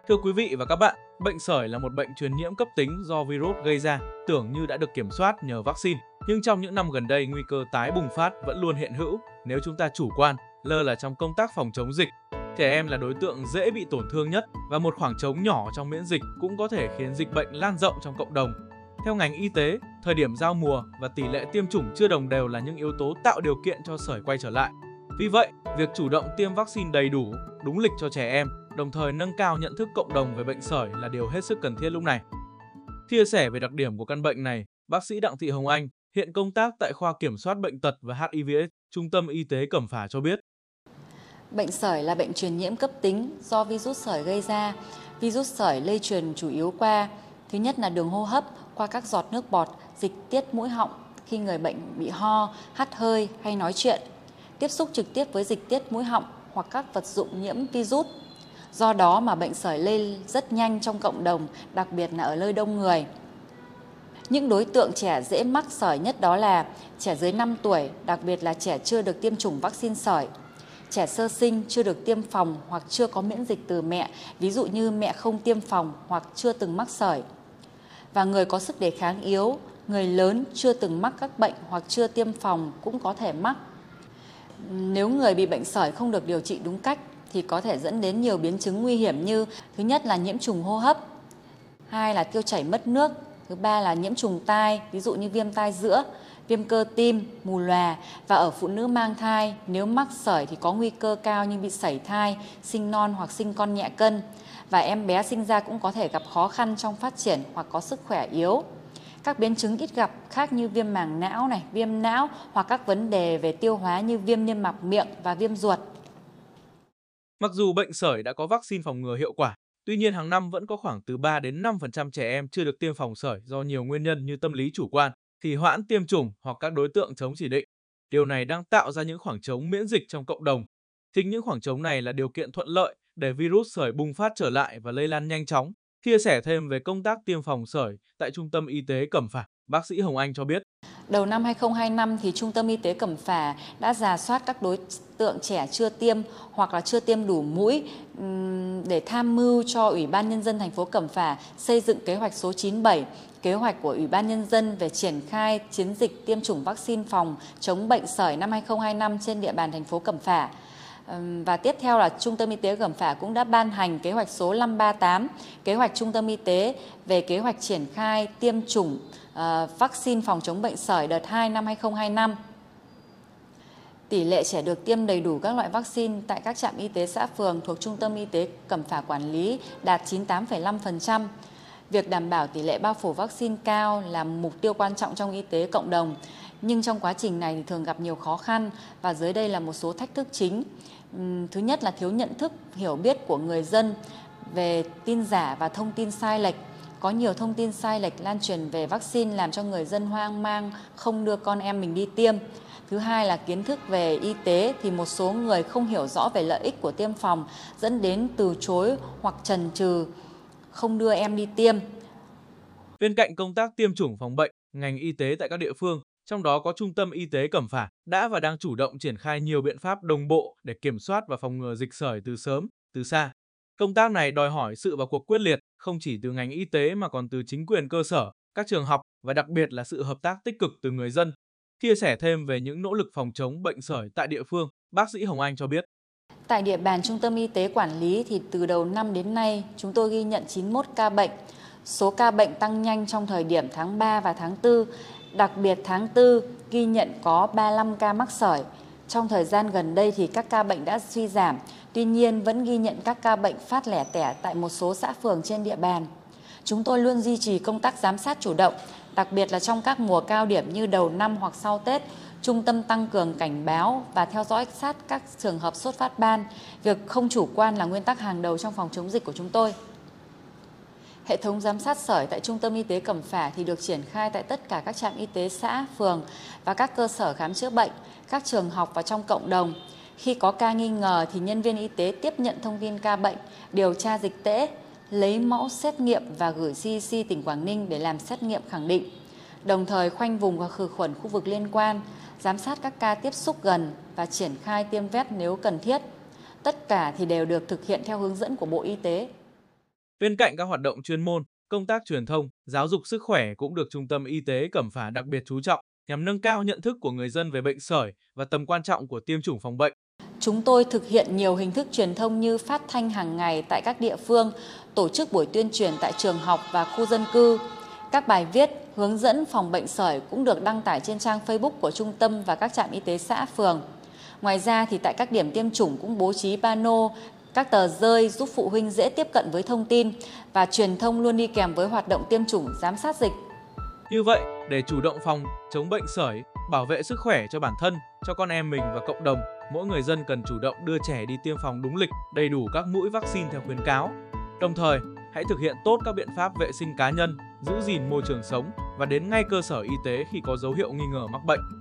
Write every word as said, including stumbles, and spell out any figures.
Thưa quý vị và các bạn, bệnh sởi là một bệnh truyền nhiễm cấp tính do virus gây ra, tưởng như đã được kiểm soát nhờ vaccine. Nhưng trong những năm gần đây, nguy cơ tái bùng phát vẫn luôn hiện hữu nếu chúng ta chủ quan, lơ là trong công tác phòng chống dịch. Trẻ em là đối tượng dễ bị tổn thương nhất và một khoảng trống nhỏ trong miễn dịch cũng có thể khiến dịch bệnh lan rộng trong cộng đồng. Theo ngành y tế, thời điểm giao mùa và tỷ lệ tiêm chủng chưa đồng đều là những yếu tố tạo điều kiện cho sởi quay trở lại. Vì vậy, việc chủ động tiêm vaccine đầy đủ, đúng lịch cho trẻ em, đồng thời nâng cao nhận thức cộng đồng về bệnh sởi là điều hết sức cần thiết lúc này. Chia sẻ về đặc điểm của căn bệnh này, bác sĩ Đặng Thị Hồng Anh, hiện công tác tại khoa kiểm soát bệnh tật và hát i vê ết, Trung tâm Y tế Cẩm Phả cho biết. Bệnh sởi là bệnh truyền nhiễm cấp tính do virus sởi gây ra. Virus sởi lây truyền chủ yếu qua, thứ nhất là đường hô hấp, qua các giọt nước bọt, dịch tiết mũi họng khi người bệnh bị ho, hắt hơi hay nói chuyện. Tiếp xúc trực tiếp với dịch tiết mũi họng hoặc các vật dụng nhiễm virus. Do đó mà bệnh sởi lây rất nhanh trong cộng đồng, đặc biệt là ở nơi đông người. Những đối tượng trẻ dễ mắc sởi nhất đó là trẻ dưới năm tuổi, đặc biệt là trẻ chưa được tiêm chủng vaccine sởi. Trẻ sơ sinh chưa được tiêm phòng hoặc chưa có miễn dịch từ mẹ, ví dụ như mẹ không tiêm phòng hoặc chưa từng mắc sởi. Và người có sức đề kháng yếu, người lớn chưa từng mắc các bệnh hoặc chưa tiêm phòng cũng có thể mắc. Nếu người bị bệnh sởi không được điều trị đúng cách thì có thể dẫn đến nhiều biến chứng nguy hiểm như thứ nhất là nhiễm trùng hô hấp, hai là tiêu chảy mất nước, thứ ba là nhiễm trùng tai, ví dụ như viêm tai giữa, viêm cơ tim, mù lòa. Và ở phụ nữ mang thai, nếu mắc sởi thì có nguy cơ cao như bị sảy thai, sinh non hoặc sinh con nhẹ cân. Và em bé sinh ra cũng có thể gặp khó khăn trong phát triển hoặc có sức khỏe yếu. Các biến chứng ít gặp khác như viêm màng não, này, viêm não hoặc các vấn đề về tiêu hóa như viêm niêm mạc miệng và viêm ruột. Mặc dù bệnh sởi đã có vaccine phòng ngừa hiệu quả, tuy nhiên hàng năm vẫn có khoảng từ ba đến năm phần trăm trẻ em chưa được tiêm phòng sởi do nhiều nguyên nhân như tâm lý chủ quan, trì hoãn tiêm chủng hoặc các đối tượng chống chỉ định. Điều này đang tạo ra những khoảng trống miễn dịch trong cộng đồng. Chính những khoảng trống này là điều kiện thuận lợi để virus sởi bùng phát trở lại và lây lan nhanh chóng. Chia sẻ thêm về công tác tiêm phòng sởi tại Trung tâm Y tế Cẩm Phả, bác sĩ Hồng Anh cho biết. Đầu năm hai không hai lăm thì Trung tâm Y tế Cẩm Phả đã rà soát các đối tượng trẻ chưa tiêm hoặc là chưa tiêm đủ mũi để tham mưu cho Ủy ban Nhân dân thành phố Cẩm Phả xây dựng kế hoạch số chín mươi bảy, kế hoạch của Ủy ban Nhân dân về triển khai chiến dịch tiêm chủng vaccine phòng chống bệnh sởi năm hai không hai lăm trên địa bàn thành phố Cẩm Phả. Và tiếp theo là Trung tâm Y tế Cẩm Phả cũng đã ban hành kế hoạch số năm ba tám, kế hoạch Trung tâm Y tế về kế hoạch triển khai tiêm chủng uh, vaccine phòng chống bệnh sởi đợt hai năm hai không hai lăm. Tỷ lệ trẻ được tiêm đầy đủ các loại vaccine tại các trạm y tế xã phường thuộc Trung tâm Y tế Cẩm Phả quản lý đạt chín mươi tám phẩy năm phần trăm. Việc đảm bảo tỷ lệ bao phủ vaccine cao là mục tiêu quan trọng trong y tế cộng đồng. Nhưng trong quá trình này thì thường gặp nhiều khó khăn và dưới đây là một số thách thức chính. Thứ nhất là thiếu nhận thức, hiểu biết của người dân về tin giả và thông tin sai lệch. Có nhiều thông tin sai lệch lan truyền về vaccine làm cho người dân hoang mang, không đưa con em mình đi tiêm. Thứ hai là kiến thức về y tế thì một số người không hiểu rõ về lợi ích của tiêm phòng dẫn đến từ chối hoặc chần chừ không đưa em đi tiêm. Bên cạnh công tác tiêm chủng phòng bệnh, ngành y tế tại các địa phương, trong đó có Trung tâm Y tế Cẩm Phả, đã và đang chủ động triển khai nhiều biện pháp đồng bộ để kiểm soát và phòng ngừa dịch sởi từ sớm, từ xa. Công tác này đòi hỏi sự vào cuộc quyết liệt, không chỉ từ ngành y tế mà còn từ chính quyền cơ sở, các trường học và đặc biệt là sự hợp tác tích cực từ người dân. Chia sẻ thêm về những nỗ lực phòng chống bệnh sởi tại địa phương, bác sĩ Hồng Anh cho biết. Tại địa bàn Trung tâm Y tế quản lý thì từ đầu năm đến nay, chúng tôi ghi nhận chín mươi mốt ca bệnh. Số ca bệnh tăng nhanh trong thời điểm tháng ba và tháng tư. Đặc biệt tháng tư ghi nhận có ba mươi lăm ca mắc sởi. Trong thời gian gần đây thì các ca bệnh đã suy giảm. Tuy nhiên vẫn ghi nhận các ca bệnh phát lẻ tẻ tại một số xã phường trên địa bàn. Chúng tôi luôn duy trì công tác giám sát chủ động, đặc biệt là trong các mùa cao điểm như đầu năm hoặc sau Tết. Trung tâm tăng cường cảnh báo và theo dõi sát các trường hợp sốt phát ban. Việc không chủ quan là nguyên tắc hàng đầu trong phòng chống dịch của chúng tôi. Hệ thống giám sát sởi tại Trung tâm Y tế Cẩm Phả thì được triển khai tại tất cả các trạm y tế xã, phường và các cơ sở khám chữa bệnh, các trường học và trong cộng đồng. Khi có ca nghi ngờ thì nhân viên y tế tiếp nhận thông tin ca bệnh, điều tra dịch tễ, lấy mẫu xét nghiệm và gửi xê đê xê tỉnh Quảng Ninh để làm xét nghiệm khẳng định. Đồng thời khoanh vùng và khử khuẩn khu vực liên quan, giám sát các ca tiếp xúc gần và triển khai tiêm vét nếu cần thiết. Tất cả thì đều được thực hiện theo hướng dẫn của Bộ Y tế. Bên cạnh các hoạt động chuyên môn, công tác truyền thông, giáo dục sức khỏe cũng được Trung tâm Y tế Cẩm Phả đặc biệt chú trọng nhằm nâng cao nhận thức của người dân về bệnh sởi và tầm quan trọng của tiêm chủng phòng bệnh. Chúng tôi thực hiện nhiều hình thức truyền thông như phát thanh hàng ngày tại các địa phương, tổ chức buổi tuyên truyền tại trường học và khu dân cư. Các bài viết, hướng dẫn phòng bệnh sởi cũng được đăng tải trên trang Facebook của trung tâm và các trạm y tế xã, phường. Ngoài ra thì tại các điểm tiêm chủng cũng bố trí pano, các tờ rơi giúp phụ huynh dễ tiếp cận với thông tin và truyền thông luôn đi kèm với hoạt động tiêm chủng, giám sát dịch. Như vậy, để chủ động phòng chống bệnh sởi, bảo vệ sức khỏe cho bản thân, cho con em mình và cộng đồng, mỗi người dân cần chủ động đưa trẻ đi tiêm phòng đúng lịch, đầy đủ các mũi vaccine theo khuyến cáo. Đồng thời, hãy thực hiện tốt các biện pháp vệ sinh cá nhân, giữ gìn môi trường sống và đến ngay cơ sở y tế khi có dấu hiệu nghi ngờ mắc bệnh.